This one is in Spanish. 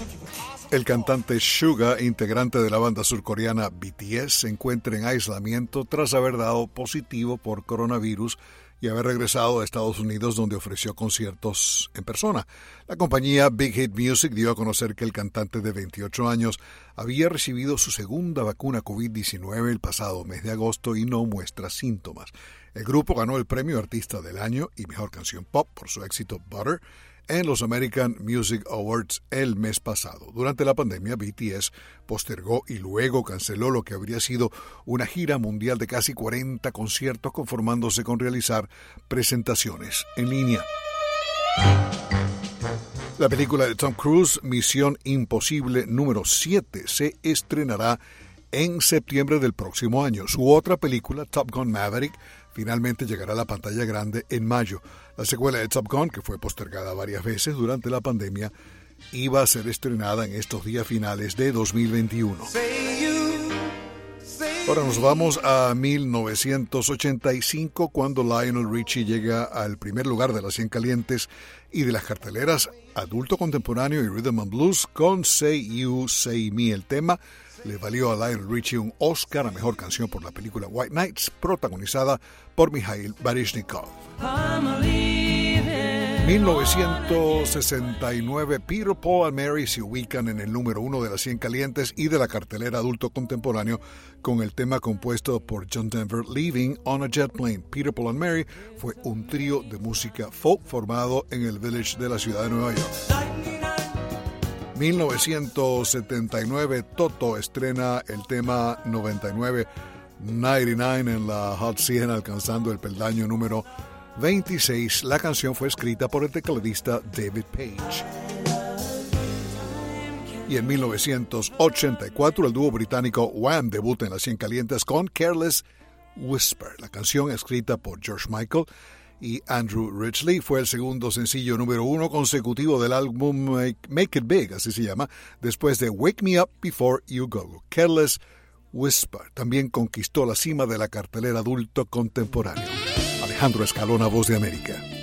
El cantante Suga, integrante de la banda surcoreana BTS, se encuentra en aislamiento tras haber dado positivo por coronavirus y haber regresado a Estados Unidos, donde ofreció conciertos en persona. La compañía Big Hit Music dio a conocer que el cantante de 28 años había recibido su segunda vacuna COVID-19 el pasado mes de agosto y no muestra síntomas. El grupo ganó el premio Artista del Año y Mejor Canción Pop por su éxito Butter en los American Music Awards el mes pasado. Durante la pandemia, BTS postergó y luego canceló lo que habría sido una gira mundial de casi 40 conciertos, conformándose con realizar presentaciones en línea. La película de Tom Cruise, Misión Imposible número 7, se estrenará en septiembre del próximo año. Su otra película, Top Gun Maverick, finalmente llegará a la pantalla grande en mayo. La secuela de Top Gun, que fue postergada varias veces durante la pandemia, iba a ser estrenada en estos días finales de 2021. Ahora nos vamos a 1985, cuando Lionel Richie llega al primer lugar de las 100 calientes y de las carteleras adulto contemporáneo y rhythm and blues con Say You, Say Me. El tema le valió a Lionel Richie un Oscar a Mejor Canción por la película White Nights, protagonizada por Mikhail Baryshnikov. 1969, Peter, Paul and Mary se ubican en el número 1 de las 100 calientes y de la cartelera adulto contemporáneo con el tema compuesto por John Denver, Leaving on a Jet Plane. Peter, Paul and Mary fue un trío de música folk formado en el Village de la ciudad de Nueva York. 1979, Toto estrena el tema 99 en la Hot 100, alcanzando el peldaño número 26. La canción fue escrita por el tecladista David Page. Y en 1984, el dúo británico Wham debuta en las 100 calientes con Careless Whisper. La canción, escrita por George Michael y Andrew Ridgeley, fue el segundo sencillo número 1 consecutivo del álbum Make It Big, así se llama, después de Wake Me Up Before You Go. Careless Whisper también conquistó la cima de la cartelera adulto contemporáneo. Alejandro Escalona, Voz de América.